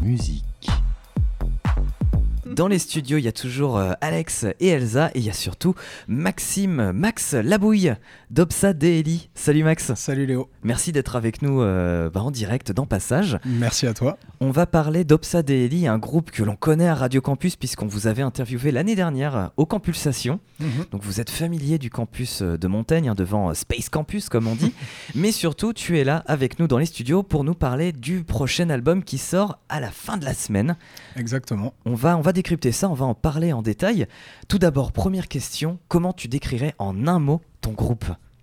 musique. Dans les studios, il y a toujours Alex et Elsa, et il y a surtout Max Labouille d'Opsa Daily. Salut Max. Salut Léo. Merci d'être avec nous en direct dans Passage. Merci à toi. On va parler d'Opsa Daily, un groupe que l'on connaît à Radio Campus puisqu'on vous avait interviewé l'année dernière au Campulsation. Donc vous êtes familier du campus de Montaigne, devant Space Campus comme on dit. Mais surtout, tu es là avec nous dans les studios pour nous parler du prochain album qui sort à la fin de la semaine. Exactement. On va décrypter ça, on va en parler en détail. Tout d'abord, première question, comment tu décrirais en un mot ton groupe ?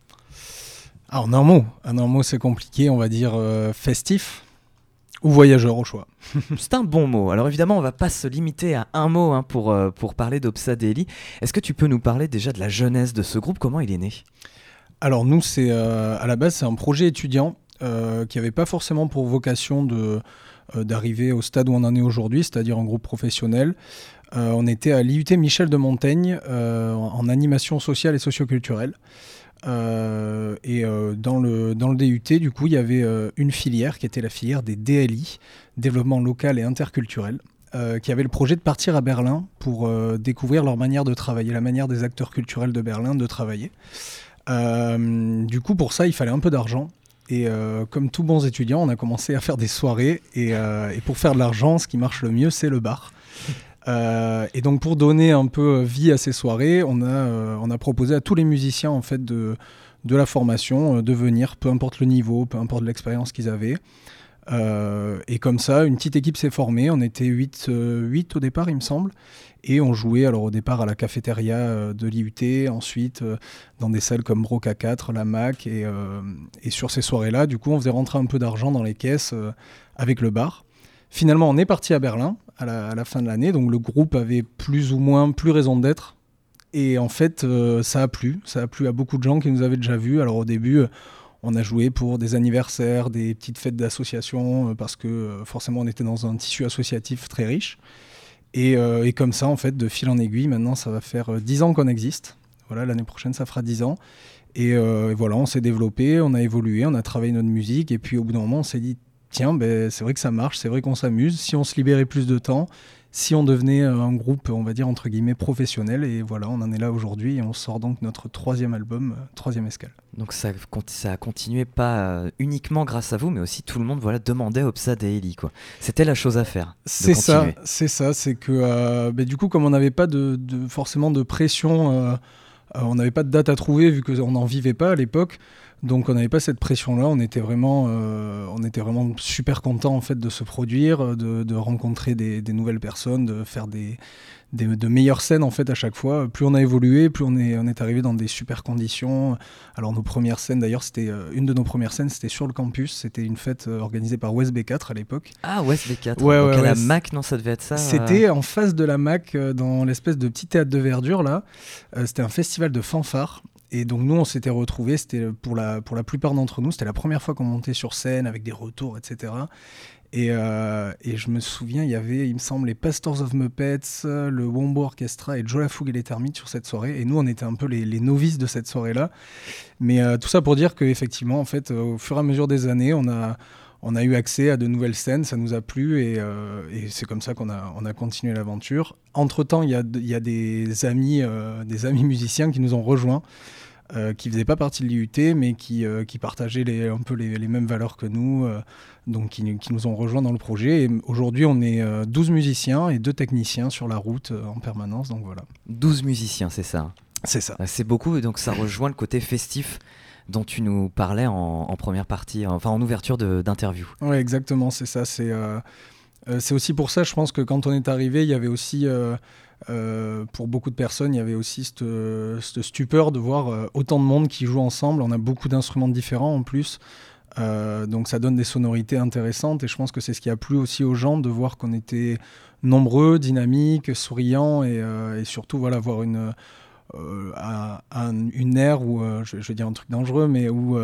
En un mot c'est compliqué, on va dire festif ou voyageur au choix. C'est un bon mot. Alors évidemment, on va pas se limiter à un mot pour parler d'Opsa Daily. Est-ce que tu peux nous parler déjà de la jeunesse de ce groupe ? Comment il est né ? Alors nous, c'est à la base, c'est un projet étudiant qui n'avait pas forcément pour vocation d'arriver au stade où on en est aujourd'hui, c'est-à-dire un groupe professionnel. On était à l'IUT Michel de Montaigne en animation sociale et socioculturelle. Dans le DUT, du coup, il y avait une filière qui était la filière des DLI, développement local et interculturel, qui avait le projet de partir à Berlin pour découvrir leur manière de travailler, la manière des acteurs culturels de Berlin de travailler. Du coup, pour ça, il fallait un peu d'argent. Et comme tous bons étudiants, on a commencé à faire des soirées. Et pour faire de l'argent, ce qui marche le mieux, c'est le bar. Et donc pour donner un peu vie à ces soirées, on a proposé à tous les musiciens en fait de la formation de venir, peu importe le niveau, peu importe l'expérience qu'ils avaient. Et comme ça, une petite équipe s'est formée. On était 8 au départ, il me semble. Et on jouait alors au départ à la cafétéria de l'IUT, ensuite dans des salles comme Broca 4, la Mac. Et sur ces soirées-là, du coup, on faisait rentrer un peu d'argent dans les caisses avec le bar. Finalement, on est parti à Berlin à la fin de l'année. Donc le groupe avait plus ou moins plus raison d'être. Et en fait, ça a plu. Ça a plu à beaucoup de gens qui nous avaient déjà vus. Alors au début, on a joué pour des anniversaires, des petites fêtes d'association, parce que forcément, on était dans un tissu associatif très riche. Et comme ça, en fait, de fil en aiguille, maintenant, ça va faire 10 ans qu'on existe. Voilà, l'année prochaine, ça fera 10 ans. Et voilà, on s'est développé, on a évolué, on a travaillé notre musique. Et puis au bout d'un moment, on s'est dit, tiens, c'est vrai que ça marche, c'est vrai qu'on s'amuse. Si on se libérait plus de temps, si on devenait un groupe, on va dire, entre guillemets, professionnel. Et voilà, on en est là aujourd'hui et on sort donc notre 3e album, 3e escale. Donc ça a continué pas uniquement grâce à vous, mais aussi tout le monde demandait Opsa Daily, quoi. C'était la chose à faire. C'est ça, c'est que du coup, comme on n'avait pas forcément de pression, on n'avait pas de date à trouver vu qu'on n'en vivait pas à l'époque. Donc on n'avait pas cette pression-là, on était vraiment super contents en fait de se produire, de rencontrer des nouvelles personnes, de faire de meilleures scènes en fait à chaque fois. Plus on a évolué, plus on est arrivé dans des super conditions. Alors nos premières scènes d'ailleurs, c'était une de nos premières scènes, c'était sur le campus, c'était une fête organisée par West B4 à l'époque. Ah, West B4. Ouais, donc à la Mac, non, ça devait être ça. C'était en face de la Mac, dans l'espèce de petit théâtre de verdure là. C'était un festival de fanfare. Et donc nous, on s'était retrouvés, c'était pour la plupart d'entre nous, c'était la première fois qu'on montait sur scène avec des retours, etc. Et je me souviens, il y avait, il me semble, les Pastors of Muppets, le Wombo Orchestra et Joe la Fougue et les Termites sur cette soirée. Et nous, on était un peu les novices de cette soirée-là. Mais tout ça pour dire qu'effectivement, en fait, au fur et à mesure des années, on a eu accès à de nouvelles scènes, ça nous a plu et c'est comme ça qu'on a continué l'aventure. Entre-temps, il y a des amis musiciens qui nous ont rejoints, qui ne faisaient pas partie de l'IUT, mais qui partageaient un peu les mêmes valeurs que nous, donc qui nous ont rejoints dans le projet. Et aujourd'hui, on est 12 musiciens et 2 techniciens sur la route en permanence, donc voilà. 12 musiciens, c'est ça ? C'est ça. C'est beaucoup, et donc ça rejoint le côté festif dont tu nous parlais en première partie, enfin en ouverture d'interview. Oui, exactement, c'est ça. C'est aussi pour ça, je pense que quand on est arrivé, il y avait aussi, pour beaucoup de personnes, il y avait aussi cette stupeur de voir autant de monde qui joue ensemble. On a beaucoup d'instruments différents en plus, donc ça donne des sonorités intéressantes et je pense que c'est ce qui a plu aussi aux gens de voir qu'on était nombreux, dynamiques, souriants et surtout voilà, voir une ère où, je vais dire un truc dangereux, mais où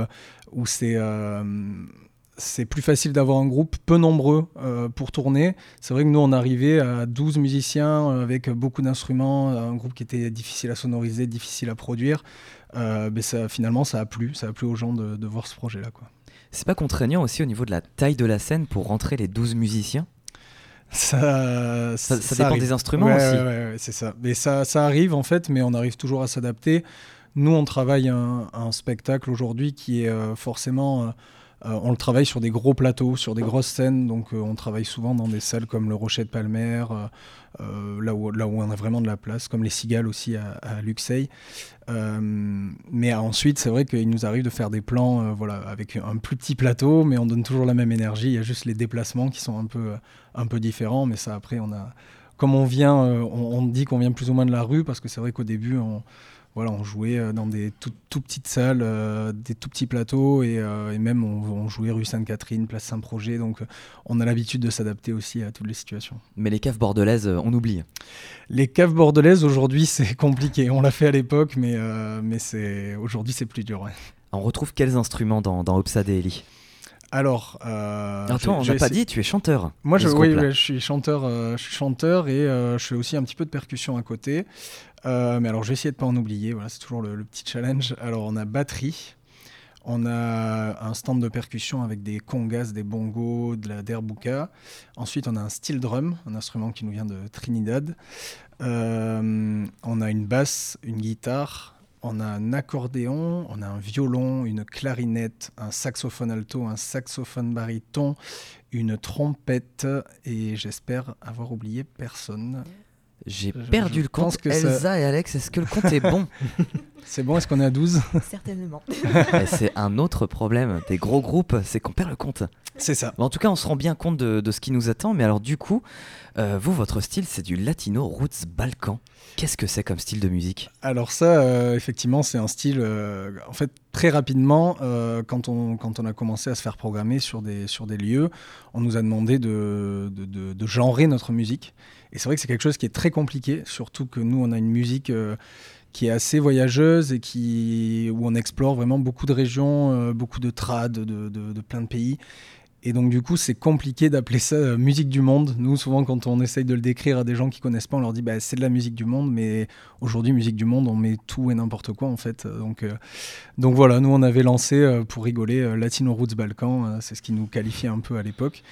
c'est plus facile d'avoir un groupe peu nombreux pour tourner. C'est vrai que nous, on arrivait à 12 musiciens avec beaucoup d'instruments, un groupe qui était difficile à sonoriser, difficile à produire. Mais finalement, ça a plu aux gens de voir ce projet-là, quoi. C'est pas contraignant aussi au niveau de la taille de la scène pour rentrer les 12 musiciens ? Ça dépend des instruments aussi. Ouais, c'est ça. Mais ça arrive en fait, mais on arrive toujours à s'adapter. Nous, on travaille un spectacle aujourd'hui qui est forcément... on le travaille sur des gros plateaux, sur des grosses scènes. Donc, on travaille souvent dans des salles comme le Rocher de Palmer, là où on a vraiment de la place, comme les Cigales aussi à Luxeuil. Mais ensuite, c'est vrai qu'il nous arrive de faire des plans avec un plus petit plateau, mais on donne toujours la même énergie. Il y a juste les déplacements qui sont un peu différents. Mais ça, après, comme on vient, on dit qu'on vient plus ou moins de la rue, parce que c'est vrai qu'au début, on jouait dans des tout petites salles, des tout petits plateaux, et même on jouait rue Sainte-Catherine, place Saint-Projet. Donc on a l'habitude de s'adapter aussi à toutes les situations. Mais les caves bordelaises, on oublie. Les caves bordelaises, aujourd'hui, c'est compliqué. On l'a fait à l'époque, mais aujourd'hui, c'est plus dur. Ouais. On retrouve quels instruments dans Opsa Daily ? Alors, attends, on n'a pas dit, tu es chanteur. Moi, je suis chanteur, et je fais aussi un petit peu de percussion à côté. Mais alors, je vais essayer de ne pas en oublier. Voilà, c'est toujours le petit challenge. Alors, on a batterie. On a un stand de percussion avec des congas, des bongos, de la derbuka. Ensuite, on a un steel drum, un instrument qui nous vient de Trinidad. On a une basse, une guitare. On a un accordéon, on a un violon, une clarinette, un saxophone alto, un saxophone baryton, une trompette, et j'espère avoir oublié personne. J'ai perdu le compte. Elsa et Alex, est-ce que le compte est bon ? C'est bon, est-ce qu'on est à 12 ? Certainement. C'est un autre problème des gros groupes, c'est qu'on perd le compte. C'est ça. En tout cas, on se rend bien compte de ce qui nous attend. Mais alors du coup, vous, votre style, c'est du latino roots balkan. Qu'est-ce que c'est comme style de musique ? Alors ça, effectivement, c'est un style... en fait, très rapidement, quand on a commencé à se faire programmer sur des lieux, on nous a demandé de genrer notre musique. Et c'est vrai que c'est quelque chose qui est très compliqué, surtout que nous, on a une musique... qui est assez voyageuse et où on explore vraiment beaucoup de régions, beaucoup de trad, de plein de pays. Et donc du coup, c'est compliqué d'appeler ça musique du monde. Nous, souvent, quand on essaye de le décrire à des gens qui connaissent pas, on leur dit c'est de la musique du monde, mais aujourd'hui, musique du monde, on met tout et n'importe quoi en fait. Donc voilà, nous on avait lancé pour rigoler Latino Roots Balkan, c'est ce qui nous qualifiait un peu à l'époque.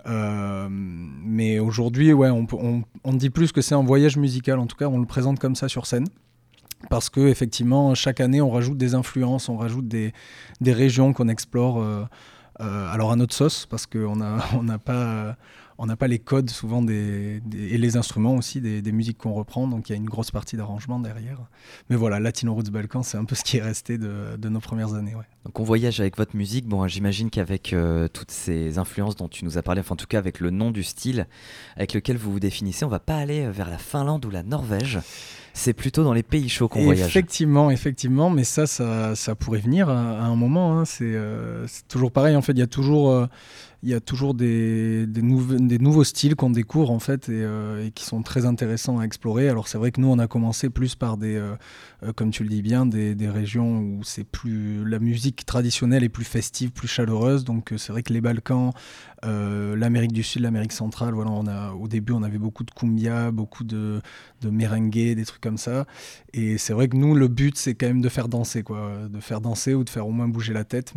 Mais aujourd'hui, on dit plus que c'est un voyage musical. En tout cas, on le présente comme ça sur scène. Parce que effectivement, chaque année, on rajoute des influences, on rajoute des régions qu'on explore. Alors à notre sauce, parce qu'on n'a pas les codes souvent et les instruments aussi des musiques qu'on reprend, donc il y a une grosse partie d'arrangement derrière. Mais voilà, Latino Roots Balkan, c'est un peu ce qui est resté de nos premières années. Ouais. Donc on voyage avec votre musique, j'imagine qu'avec toutes ces influences dont tu nous as parlé, enfin en tout cas avec le nom du style avec lequel vous vous définissez, on va pas aller vers la Finlande ou la Norvège. C'est plutôt dans les pays chauds qu'on voyage. Effectivement, mais ça pourrait venir à un moment. Hein. C'est toujours pareil. En fait, il y a toujours des nouveaux styles qu'on découvre en fait et qui sont très intéressants à explorer. Alors c'est vrai que nous, on a commencé plus par comme tu le dis bien, des régions où la musique traditionnelle est plus festive, plus chaleureuse. Donc c'est vrai que les Balkans, l'Amérique du Sud, l'Amérique centrale, voilà, au début on avait beaucoup de cumbia, beaucoup de merengue, des trucs comme ça. Et c'est vrai que nous, le but c'est quand même de faire danser, de faire danser ou de faire au moins bouger la tête.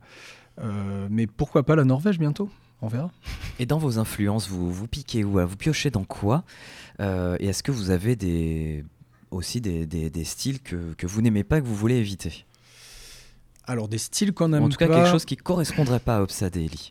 Mais pourquoi pas la Norvège bientôt ? On verra. Et dans vos influences, vous piquez où ? Vous piochez dans quoi ? Et est-ce que vous avez aussi des styles que vous n'aimez pas, que vous voulez éviter ? Alors des styles qu'on n'aime pas... En tout cas, quelque chose qui ne correspondrait pas à Opsa Daily.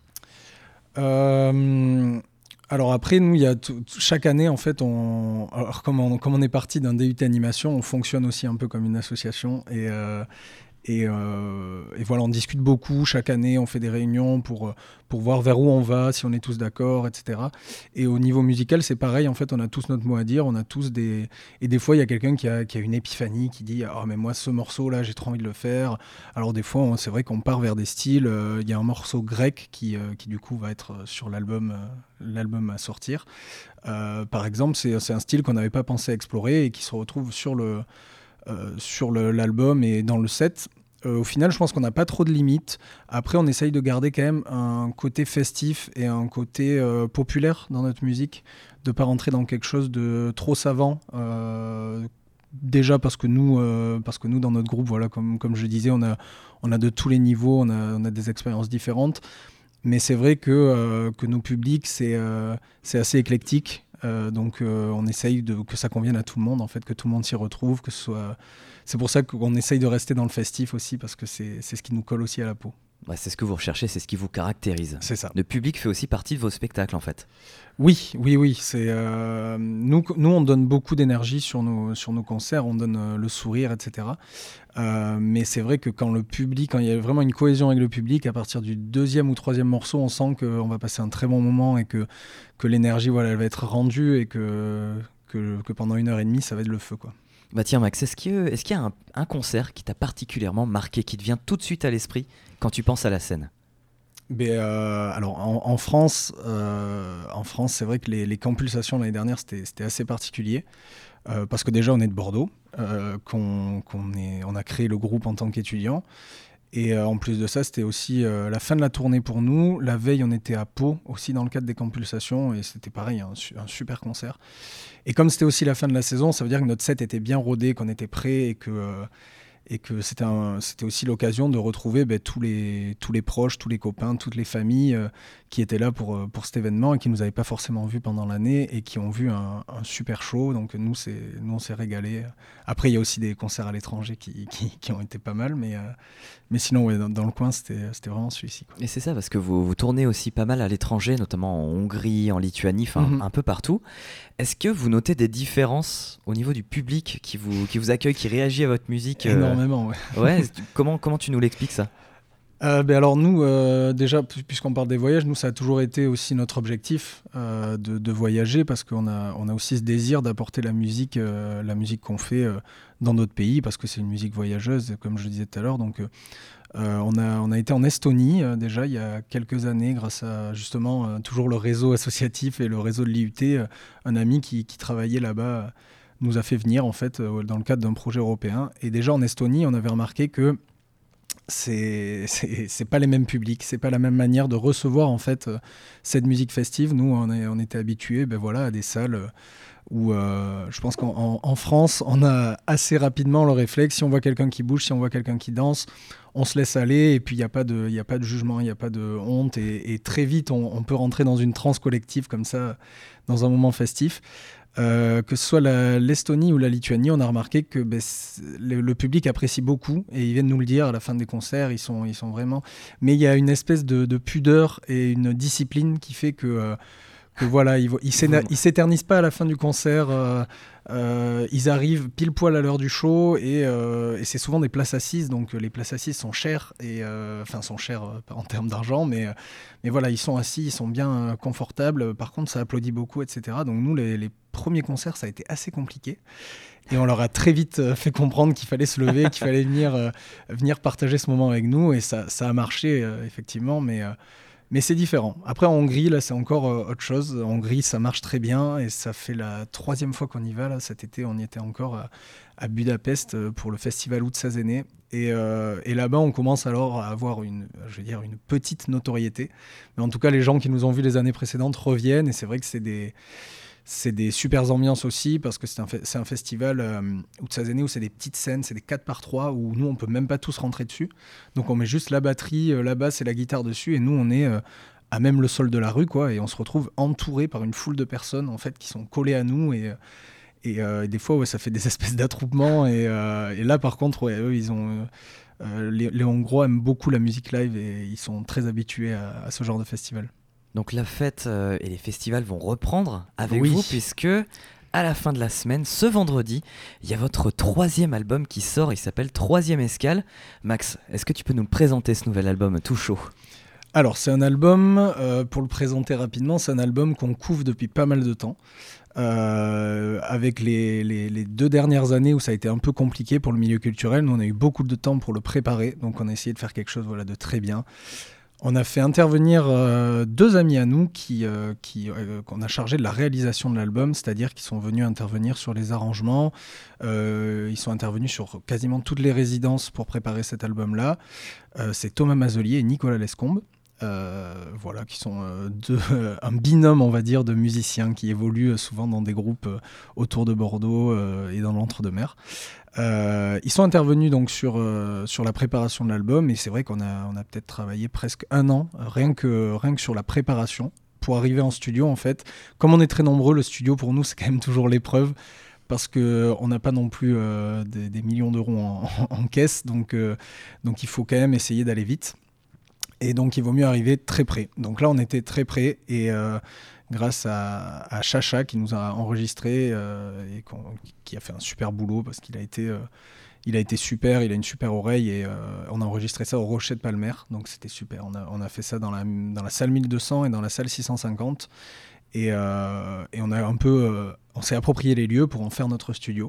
Alors après, nous, chaque année, en fait, comme on est parti d'un DUT animation, on fonctionne aussi un peu comme une association et voilà, on discute beaucoup chaque année, on fait des réunions pour voir vers où on va, si on est tous d'accord, etc. Et au niveau musical, c'est pareil, en fait, on a tous notre mot à dire, on a tous et des fois, il y a quelqu'un qui a une épiphanie, qui dit « Ah, mais moi, ce morceau-là, j'ai trop envie de le faire ». Alors des fois, c'est vrai qu'on part vers des styles, il y a un morceau grec qui du coup va être sur l'album à sortir. Par exemple, c'est un style qu'on n'avait pas pensé explorer et qui se retrouve sur l'album et dans le set. Au final, je pense qu'on n'a pas trop de limites. Après, on essaye de garder quand même un côté festif et un côté populaire dans notre musique, de ne pas rentrer dans quelque chose de trop savant. Déjà parce que nous, dans notre groupe, voilà, comme je disais, on a de tous les niveaux, on a des expériences différentes. Mais c'est vrai que nos publics, c'est assez éclectique. Donc on essaye que ça convienne à tout le monde, en fait, que tout le monde s'y retrouve, que ce soit... C'est pour ça qu'on essaye de rester dans le festif aussi, parce que c'est ce qui nous colle aussi à la peau. Ouais, c'est ce que vous recherchez, c'est ce qui vous caractérise. C'est ça. Le public fait aussi partie de vos spectacles, en fait. Oui. C'est, nous, on donne beaucoup d'énergie sur nos concerts, on donne le sourire, etc. Mais c'est vrai que quand il y a vraiment une cohésion avec le public, à partir du 2e ou 3e morceau, on sent qu'on va passer un très bon moment et que l'énergie, voilà, elle va être rendue et que pendant 1h30, ça va être le feu, quoi. Bah tiens Max, est-ce qu'il y a un concert qui t'a particulièrement marqué, qui te vient tout de suite à l'esprit quand tu penses à la scène ? Alors en France, c'est vrai que les Campulsations l'année dernière, c'était assez particulier. Parce que déjà on est de Bordeaux, on a créé le groupe en tant qu'étudiant. Et en plus de ça, c'était aussi la fin de la tournée pour nous. La veille, on était à Pau, aussi dans le cadre des Campulsations, et c'était pareil, un super concert. Et comme c'était aussi la fin de la saison, ça veut dire que notre set était bien rodé, qu'on était prêt, et que c'était aussi l'occasion de retrouver tous les proches, tous les copains, toutes les familles qui étaient là pour cet événement et qui ne nous avaient pas forcément vus pendant l'année et qui ont vu un super show. Donc nous, on s'est régalés. Après, il y a aussi des concerts à l'étranger qui ont été pas mal, mais sinon, ouais, dans le coin, c'était vraiment celui-ci, quoi. Et c'est ça, parce que vous tournez aussi pas mal à l'étranger, notamment en Hongrie, en Lituanie, un peu partout. Est-ce que vous notez des différences au niveau du public qui vous accueille, qui réagit à votre musique Énormément, ouais. Ouais, comment tu nous l'expliques, ça ? Alors nous, déjà, puisqu'on parle des voyages, nous, ça a toujours été aussi notre objectif de voyager, parce qu'on a aussi ce désir d'apporter la musique qu'on fait dans notre pays, parce que c'est une musique voyageuse, comme je le disais tout à l'heure. Donc on a été en Estonie déjà il y a quelques années, grâce à justement toujours le réseau associatif et le réseau de l'IUT. Un ami qui travaillait là-bas nous a fait venir, en fait, dans le cadre d'un projet européen. Et déjà en Estonie, on avait remarqué que c'est pas les mêmes publics, c'est pas la même manière de recevoir, en fait, cette musique festive. Nous, on était habitués, à des salles où je pense qu'en France, on a assez rapidement le réflexe. Si on voit quelqu'un qui bouge, si on voit quelqu'un qui danse, on se laisse aller, et puis il n'y a pas de jugement, il n'y a pas de honte, et très vite, on peut rentrer dans une transe collective comme ça, dans un moment festif. Que ce soit l'Estonie ou la Lituanie, on a remarqué que le public apprécie beaucoup, et ils viennent nous le dire à la fin des concerts. Ils sont vraiment... Mais il y a une espèce de pudeur et une discipline qui fait que voilà, ils s'éternisent pas à la fin du concert. Ils arrivent pile poil à l'heure du show, et c'est souvent des places assises, donc les places assises sont chères, sont chères en termes d'argent, mais voilà, ils sont assis, ils sont bien confortables. Par contre, ça applaudit beaucoup, etc. Donc nous, les premiers concerts, ça a été assez compliqué, et on leur a très vite fait comprendre qu'il fallait se lever, qu'il fallait venir partager ce moment avec nous, et ça a marché, effectivement, mais c'est différent. Après, en Hongrie, là, c'est encore autre chose. En Hongrie, ça marche très bien, et ça fait la 3e fois qu'on y va. Là, cet été, on y était encore à Budapest pour le festival Août Sazéné. Et là-bas, on commence alors à avoir une petite notoriété. Mais en tout cas, les gens qui nous ont vus les années précédentes reviennent, et c'est vrai que c'est des super ambiances aussi, parce que c'est un festival Août Sazéné où c'est des petites scènes, c'est des 4x3 où nous, on peut même pas tous rentrer dessus. Donc on met juste la batterie, la basse et la guitare dessus, et nous, on est à même le sol de la rue, quoi, et on se retrouve entouré par une foule de personnes, en fait, qui sont collées à nous, et des fois, ouais, ça fait des espèces d'attroupements, et là, par contre, ouais, eux, ils ont... les Hongrois aiment beaucoup la musique live, et ils sont très habitués à ce genre de festival. Donc la fête et les festivals vont reprendre avec Oui. vous, puisque à la fin de la semaine, ce vendredi, il y a votre 3e album qui sort, il s'appelle 3e Escale. Max, est-ce que tu peux nous présenter ce nouvel album tout chaud ? Alors, c'est un album, pour le présenter rapidement, c'est un album qu'on couve depuis pas mal de temps. Avec les 2 dernières années où ça a été un peu compliqué pour le milieu culturel, nous on a eu beaucoup de temps pour le préparer, donc on a essayé de faire quelque chose, de très bien. On a fait intervenir 2 amis à nous qu'on a chargé de la réalisation de l'album, c'est-à-dire qu'ils sont venus intervenir sur les arrangements. Ils sont intervenus sur quasiment toutes les résidences pour préparer cet album-là. C'est Thomas Mazelier et Nicolas Lescombe. Voilà, qui sont un binôme, on va dire, de musiciens qui évoluent souvent dans des groupes autour de Bordeaux et dans l'Entre-deux-Mers. Ils sont intervenus donc sur la préparation de l'album, et c'est vrai qu'on a peut-être travaillé presque 1 an, rien que sur la préparation, pour arriver en studio, en fait. Comme on est très nombreux, le studio, pour nous, c'est quand même toujours l'épreuve, parce qu'on n'a pas non plus des millions d'euros en caisse, donc il faut quand même essayer d'aller vite. Et donc, il vaut mieux arriver très près. Donc là, on était très près, et grâce à Chacha qui nous a enregistré et qui a fait un super boulot, parce qu'il a été super, il a une super oreille, et on a enregistré ça au Rocher de Palmer, donc c'était super. On a fait ça dans la salle 1200 et dans la salle 650, et on a on s'est approprié les lieux pour en faire notre studio.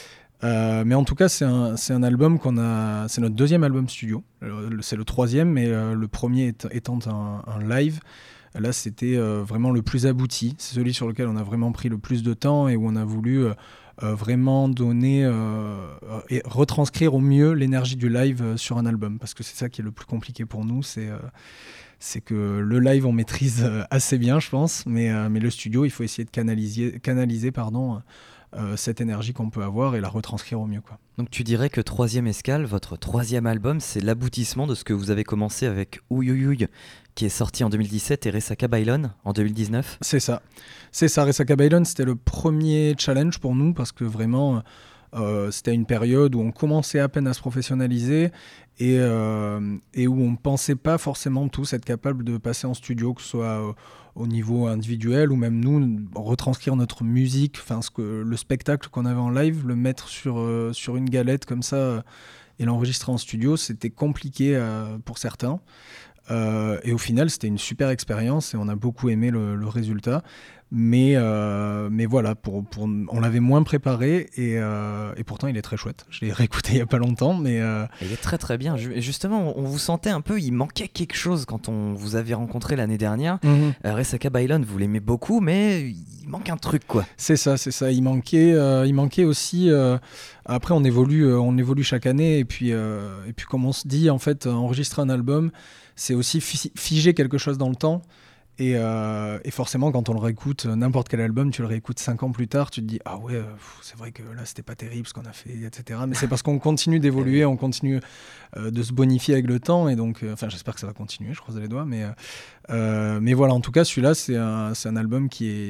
Mais en tout cas, c'est un album c'est notre 2e album studio. C'est le 3e, mais le premier étant un live. Là, c'était vraiment le plus abouti. C'est celui sur lequel on a vraiment pris le plus de temps, et où on a voulu vraiment donner et retranscrire au mieux l'énergie du live sur un album. Parce que c'est ça qui est le plus compliqué pour nous. C'est que le live, on maîtrise assez bien, je pense. Mais le studio, il faut essayer de canaliser cette énergie qu'on peut avoir, et la retranscrire au mieux, quoi. Donc tu dirais que Troisième Escale, votre 3e album, c'est l'aboutissement de ce que vous avez commencé avec Ouyouyouy, qui est sorti en 2017, et Resaka Bailon en 2019. C'est ça. Resaka Bailon, c'était le premier challenge pour nous, parce que vraiment, c'était une période où on commençait à peine à se professionnaliser, et où on ne pensait pas forcément tous être capable de passer en studio, que ce soit au niveau individuel, ou même nous, retranscrire notre musique, le spectacle qu'on avait en live, le mettre sur une galette comme ça, et l'enregistrer en studio, c'était compliqué pour certains. Et au final, c'était une super expérience, et on a beaucoup aimé le résultat. Mais voilà, on l'avait moins préparé, et pourtant il est très chouette. Je l'ai réécouté il n'y a pas longtemps, mais il est très très bien. Justement, on vous sentait un peu, il manquait quelque chose quand on vous avait rencontré l'année dernière. Resaka Bailon, vous l'aimez beaucoup, mais il manque un truc, quoi. C'est ça. Il manquait aussi. Après, on évolue chaque année, et puis comme on se dit, en fait, enregistrer un album, c'est aussi figer quelque chose dans le temps. Et forcément, quand on le réécoute, n'importe quel album, tu le réécoutes 5 ans plus tard, tu te dis « Ah ouais, c'est vrai que là, c'était pas terrible ce qu'on a fait, etc. » Mais c'est parce qu'on continue d'évoluer, on continue de se bonifier avec le temps. Et donc, j'espère que ça va continuer, je croise les doigts. Mais voilà, en tout cas, celui-là, c'est un album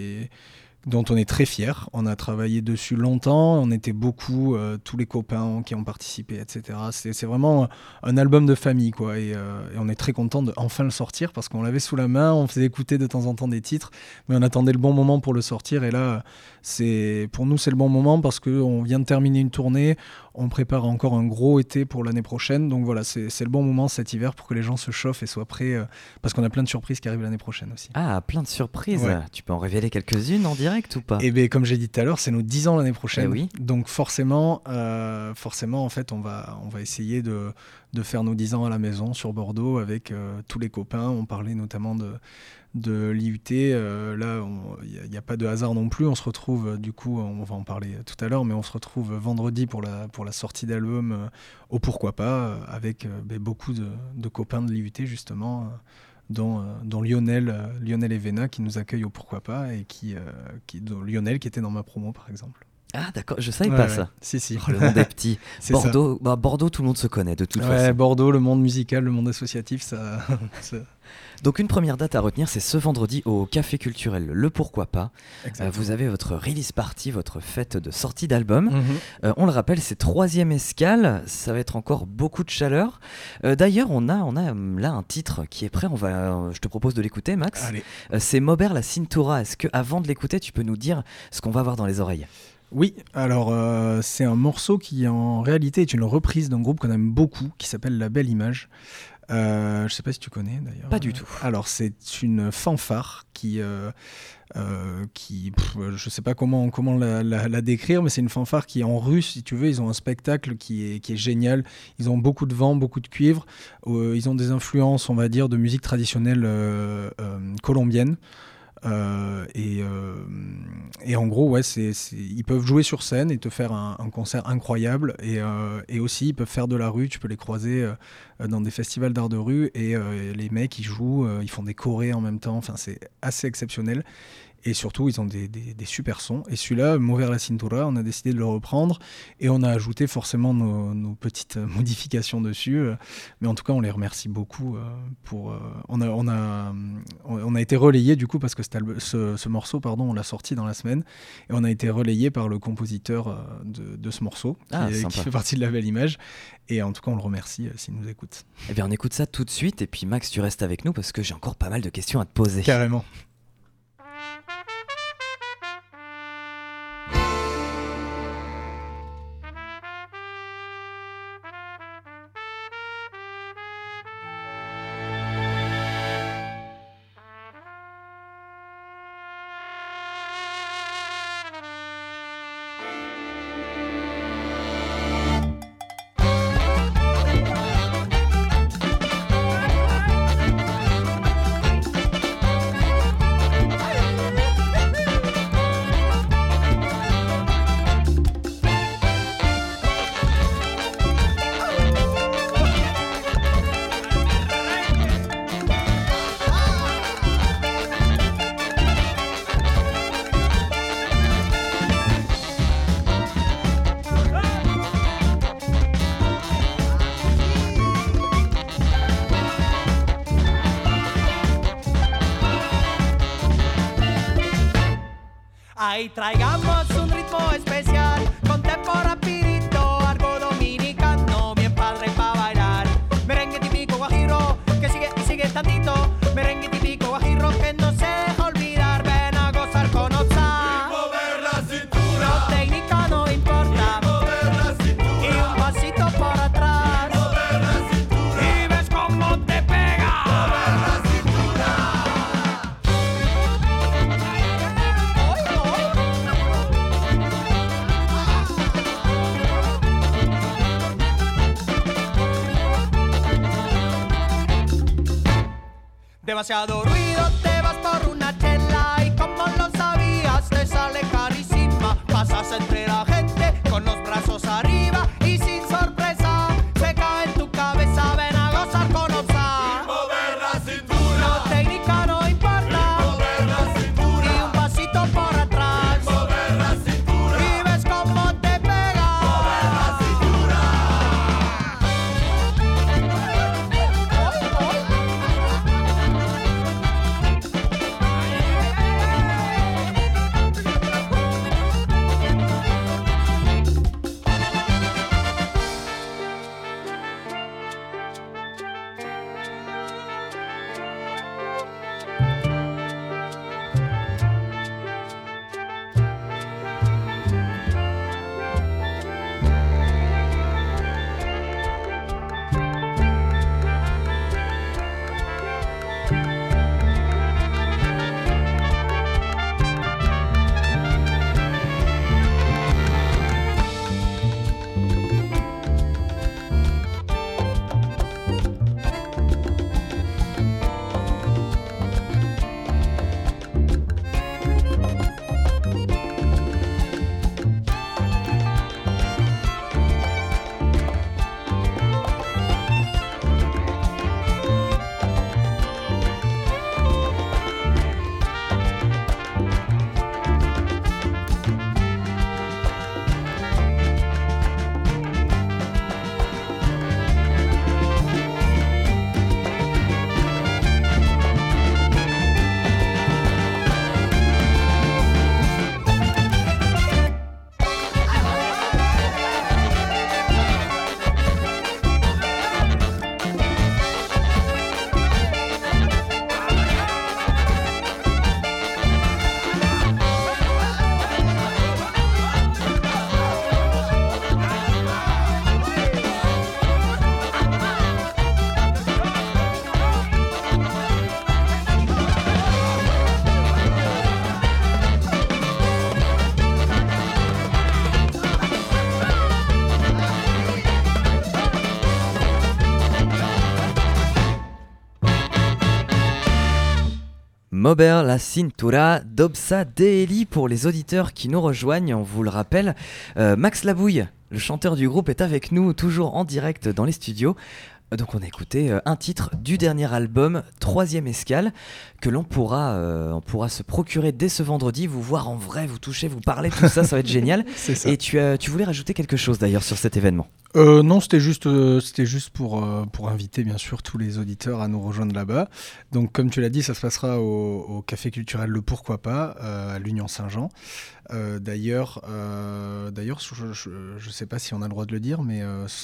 dont on est très fiers. On a travaillé dessus longtemps, on était beaucoup, tous les copains qui ont participé, etc. C'est vraiment un album de famille, quoi. Et on est très content de enfin le sortir, parce qu'on l'avait sous la main, on faisait écouter de temps en temps des titres, mais on attendait le bon moment pour le sortir. Et là, pour nous, c'est le bon moment, parce qu'on vient de terminer une tournée, on prépare encore un gros été pour l'année prochaine. Donc voilà, c'est le bon moment cet hiver pour que les gens se chauffent et soient prêts, parce qu'on a plein de surprises qui arrivent l'année prochaine aussi. Ah, plein de surprises. Ouais. Tu peux en révéler quelques-unes en direct ou pas? Et bien, comme j'ai dit tout à l'heure, c'est nos 10 ans l'année prochaine. Oui. Donc forcément, en fait, on va essayer de faire nos 10 ans à la maison sur Bordeaux avec tous les copains. On parlait notamment de l'IUT. Là, il n'y a pas de hasard non plus. On se retrouve, du coup, on va en parler tout à l'heure, mais on se retrouve vendredi pour la sortie d'album au Pourquoi Pas, avec beaucoup de copains de l'IUT, justement, dont Lionel Evena, qui nous accueille au Pourquoi Pas, et dont Lionel qui était dans ma promo, par exemple. Ah d'accord, je savais pas ça. Si. Oh, le monde est petit. Bordeaux, Bordeaux, tout le monde se connaît de toute façon. Bordeaux, le monde musical, le monde associatif, ça... Donc une première date à retenir, c'est ce vendredi au Café Culturel Le Pourquoi Pas. Vous avez votre release party, votre fête de sortie d'album. On le rappelle, c'est 3e escale, ça va être encore beaucoup de chaleur. D'ailleurs, on a là un titre qui est prêt, je te propose de l'écouter, Max. Allez. C'est Maubert la Cintura. Est-ce que avant de l'écouter, tu peux nous dire ce qu'on va avoir dans les oreilles ? Oui, alors c'est un morceau qui en réalité est une reprise d'un groupe qu'on aime beaucoup, qui s'appelle La Belle Image. Je sais pas si tu connais d'ailleurs. Pas du tout. Alors c'est une fanfare qui je sais pas comment la décrire, mais c'est une fanfare qui est en russe, si tu veux. Ils ont un spectacle qui est génial. Ils ont beaucoup de vent, beaucoup de cuivre. Ils ont des influences, on va dire, de musique traditionnelle colombienne. Et en gros, ouais, ils peuvent jouer sur scène et te faire un concert incroyable. Et aussi, ils peuvent faire de la rue. Tu peux les croiser dans des festivals d'art de rue. Et les mecs, ils jouent, ils font des chorés en même temps. Enfin, c'est assez exceptionnel. Et surtout, ils ont des super sons. Et celui-là, Mover la Cintura, on a décidé de le reprendre. Et on a ajouté forcément nos petites modifications dessus. Mais en tout cas, on les remercie beaucoup. On a été relayé du coup, parce que ce morceau, pardon, on l'a sorti dans la semaine. Et on a été relayé par le compositeur de ce morceau, qui fait partie de La Belle Image. Et en tout cas, on le remercie s'il nous écoute. Eh bien, on écoute ça tout de suite. Et puis, Max, tu restes avec nous parce que j'ai encore pas mal de questions à te poser. Carrément. Ahí traigamos un ritmo especial, con tempo rapidito, algo dominicano, bien padre pa' bailar. Merengue típico guajiro, que sigue y sigue tantito. Merengue típico guajiro, que no se deja olvidar. Ven a gozar con Otsa. Y mover la cintura. Lo técnica no importa. Y mover la cintura. Y un pasito por atrás. Y mover la cintura. Y ves cómo te pega. Mover la cintura. Demasiado ruido, te vas por una chela y como lo sabías te sale carísima. Pasas entre la gente con los brazos arriba y sin sorpresa se cae en tu cabeza. Ven a gozar con Otsa. Y mover la cintura. Lo técnica no importa. Y mover la cintura. Y un pasito por atrás. Y mover la cintura. Y ves cómo te pega. Mover la cintura. Mover la cintura d'Obsa Daily pour les auditeurs qui nous rejoignent, on vous le rappelle. Max Labouille, le chanteur du groupe, est avec nous, toujours en direct dans les studios. Donc on a écouté un titre du dernier album, Troisième Escale, que on pourra se procurer dès ce vendredi, vous voir en vrai, vous toucher, vous parler, tout ça, ça va être génial. C'est ça. Et tu voulais rajouter quelque chose d'ailleurs sur cet événement? Non, c'était juste pour inviter bien sûr tous les auditeurs à nous rejoindre là-bas. Donc comme tu l'as dit, ça se passera au Café Culturel Le Pourquoi Pas, à l'Union Saint-Jean. D'ailleurs, je sais pas si on a le droit de le dire, mais ce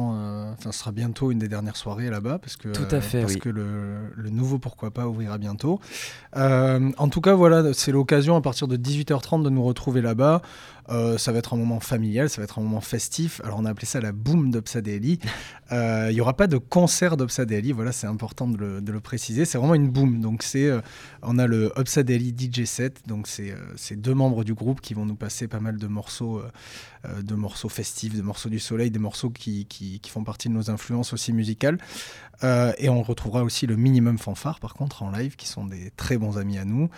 sera bientôt une des dernières soirées là-bas parce que Tout à fait, parce oui. que le nouveau Pourquoi Pas ouvrira bientôt. En tout cas, voilà, c'est l'occasion à partir de 18h30 de nous retrouver là-bas. Ça va être un moment familial, ça va être un moment festif. Alors on a appelé ça la boom d'Obsa Daily. Il n'y aura pas de concert d'Obsa Daily, voilà, c'est important de le préciser. C'est vraiment une boom. Donc on a le Obsa Daily DJ set. Donc c'est deux membres du groupe qui vont nous passer pas mal de morceaux festifs, de morceaux du soleil, des morceaux qui font partie de nos influences aussi musicales. Et on retrouvera aussi le Minimum Fanfare par contre en live, qui sont des très bons amis à nous.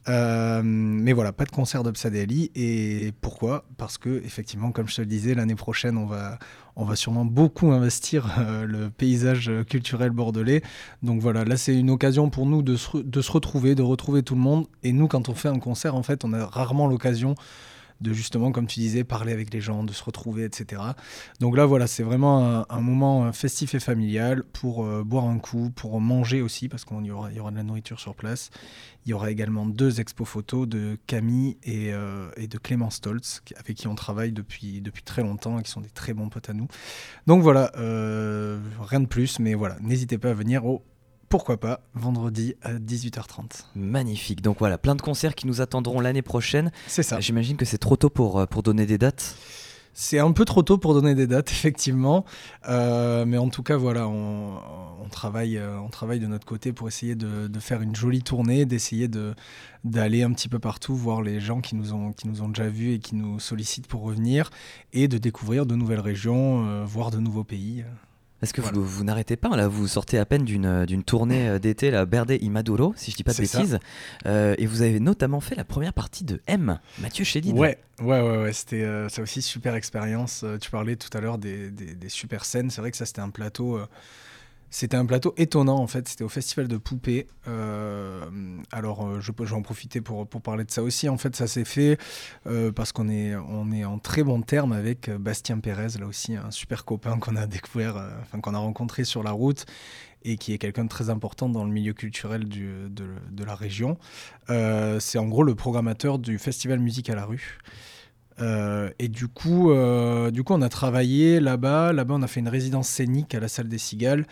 Mais voilà, pas de concert d'Obsa Daily. Et pourquoi ? Parce que effectivement, comme je te le disais, l'année prochaine on va sûrement beaucoup investir le paysage culturel bordelais. Donc voilà, là c'est une occasion pour nous de se retrouver, de retrouver tout le monde. Et nous, quand on fait un concert, en fait, on a rarement l'occasion de justement, comme tu disais, parler avec les gens, de se retrouver, etc. Donc là, voilà, c'est vraiment un moment festif et familial pour boire un coup, pour manger aussi, parce qu'il y aura de la nourriture sur place. Il y aura également 2 expos photos de Camille et de Clément Stoltz, avec qui on travaille depuis très longtemps et qui sont des très bons potes à nous. Donc voilà, rien de plus, mais voilà, n'hésitez pas à venir au Pourquoi Pas, vendredi à 18h30. Magnifique, donc voilà, plein de concerts qui nous attendront l'année prochaine. C'est ça. J'imagine que c'est trop tôt pour donner des dates. C'est un peu trop tôt pour donner des dates, effectivement. Mais en tout cas, voilà, on travaille de notre côté pour essayer de faire une jolie tournée, d'essayer d'aller un petit peu partout, voir les gens qui nous ont déjà vus et qui nous sollicitent pour revenir, et de découvrir de nouvelles régions, voir de nouveaux pays. Est-ce que Voilà. vous n'arrêtez pas là, vous sortez à peine d'une tournée d'été, la Berde y Maduro, si je dis pas de C'est ça. bêtises, et vous avez notamment fait la première partie de M, Mathieu Chédid. Ouais, c'était ça aussi super expérience. Tu parlais tout à l'heure des super scènes. C'est vrai que ça c'était un plateau. C'était un plateau étonnant en fait, c'était au Festival de Poupée. Alors je vais en profiter pour parler de ça aussi. En fait ça s'est fait parce qu'on est en très bon terme avec Bastien Pérez, là aussi un super copain qu'on a découvert, qu'on a rencontré sur la route et qui est quelqu'un de très important dans le milieu culturel de la région. C'est en gros le programmateur du Festival Musique à la rue. Et du coup, on a travaillé là-bas. Là-bas, on a fait une résidence scénique à la Salle des Cigales.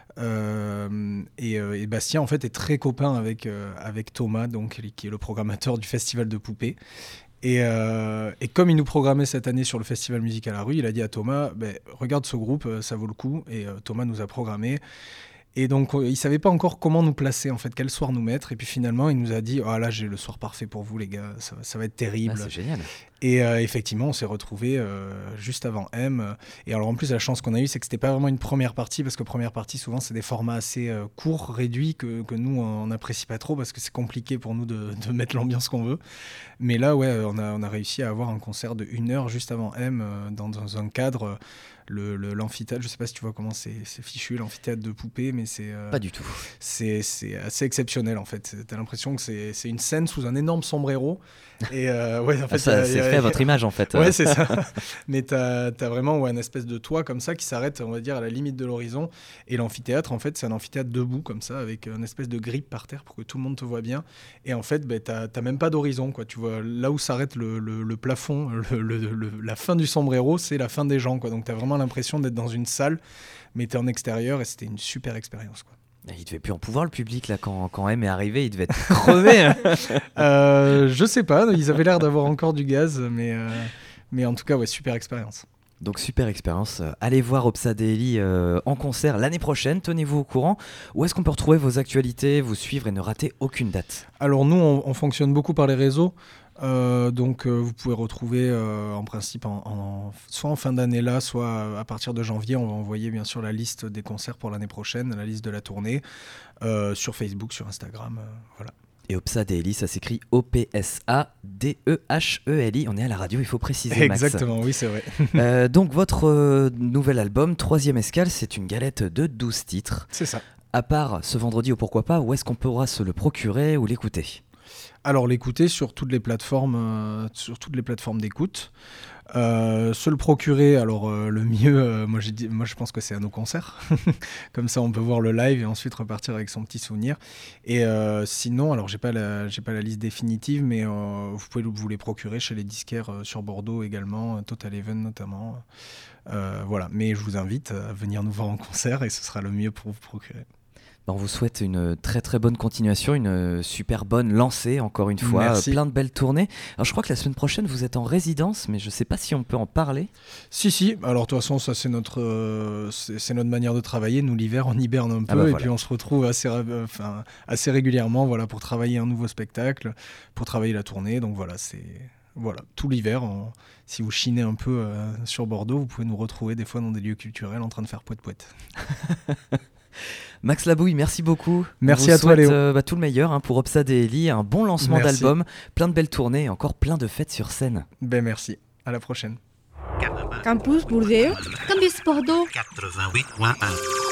Et Bastien, en fait, est très copain avec Thomas, donc, qui est le programmateur du Festival de Poupée. Et comme il nous programmait cette année sur le Festival Musique à la rue, il a dit à Thomas, regarde ce groupe, ça vaut le coup. Et Thomas nous a programmé. Et donc, il ne savait pas encore comment nous placer, en fait, quel soir nous mettre. Et puis finalement, il nous a dit, là, j'ai le soir parfait pour vous, les gars, ça va être terrible. Ah, c'est génial. Et effectivement, on s'est retrouvés juste avant M. Et alors, en plus, la chance qu'on a eue, c'est que c'était pas vraiment une première partie, parce que première partie, souvent, c'est des formats assez courts, réduits, que nous, on n'apprécie pas trop, parce que c'est compliqué pour nous de mettre l'ambiance qu'on veut. Mais là, ouais, on a réussi à avoir un concert de 1 heure juste avant M, dans un cadre... l'amphithéâtre, je sais pas si tu vois comment c'est fichu, l'amphithéâtre de Poupée, mais c'est Pas du tout. c'est assez exceptionnel en fait. T'as l'impression que c'est une scène sous un énorme sombrero. Et ouais, en fait, Ça, c'est fait à votre image en fait. Ouais, c'est ça. Mais t'as vraiment une espèce de toit comme ça qui s'arrête, on va dire, à la limite de l'horizon. Et l'amphithéâtre, en fait, c'est un amphithéâtre debout comme ça, avec une espèce de grippe par terre pour que tout le monde te voit bien. Et en fait, t'as même pas d'horizon, quoi. Tu vois là où s'arrête le plafond, la fin du sombrero, c'est la fin des gens, quoi. Donc t'as vraiment l'impression d'être dans une salle, mais t'es en extérieur et c'était une super expérience, quoi. Il devait plus en pouvoir le public là quand M est arrivé, il devait être crevé. Je sais pas, ils avaient l'air d'avoir encore du gaz, mais en tout cas, ouais, super expérience. Donc super expérience, allez voir Obsa Daily en concert l'année prochaine, tenez-vous au courant. Où est-ce qu'on peut retrouver vos actualités, vous suivre et ne rater aucune date? Alors nous, on fonctionne beaucoup par les réseaux, donc vous pouvez retrouver en principe soit en fin d'année là, soit à partir de janvier, on va envoyer bien sûr la liste des concerts pour l'année prochaine, la liste de la tournée, sur Facebook, sur Instagram, voilà. Et Opsa Daily, ça s'écrit OPSADEHELI. On est à la radio, il faut préciser, Max. Exactement, oui, c'est vrai. Donc votre nouvel album, Troisième Escale, c'est une galette de 12 titres. C'est ça. À part ce vendredi ou pourquoi pas, où est-ce qu'on pourra se le procurer ou l'écouter ? Alors l'écouter sur toutes les plateformes d'écoute. Se le procurer, alors le mieux, moi je pense que c'est à nos concerts. Comme ça on peut voir le live et ensuite repartir avec son petit souvenir. Et sinon, alors j'ai pas la liste définitive, mais vous pouvez vous les procurer chez les disquaires sur Bordeaux également, Total Even notamment. Voilà, mais je vous invite à venir nous voir en concert et ce sera le mieux pour vous procurer. On vous souhaite une très très bonne continuation, une super bonne lancée encore une fois, plein de belles tournées. Alors je crois que la semaine prochaine vous êtes en résidence, mais je sais pas si on peut en parler. Si, alors de toute façon ça c'est notre manière de travailler. Nous l'hiver on hiberne un peu puis on se retrouve assez régulièrement pour travailler un nouveau spectacle, pour travailler la tournée. Donc voilà, tout l'hiver, si vous chinez un peu sur Bordeaux, vous pouvez nous retrouver des fois dans des lieux culturels en train de faire poète-poète. Max Labouille, merci beaucoup. Merci à toi, Léo. Tout le meilleur pour Opsa Daily, un bon lancement d'album, plein de belles tournées et encore plein de fêtes sur scène. Merci, à la prochaine. Campus Bordeaux. Campus Bordeaux. 88.1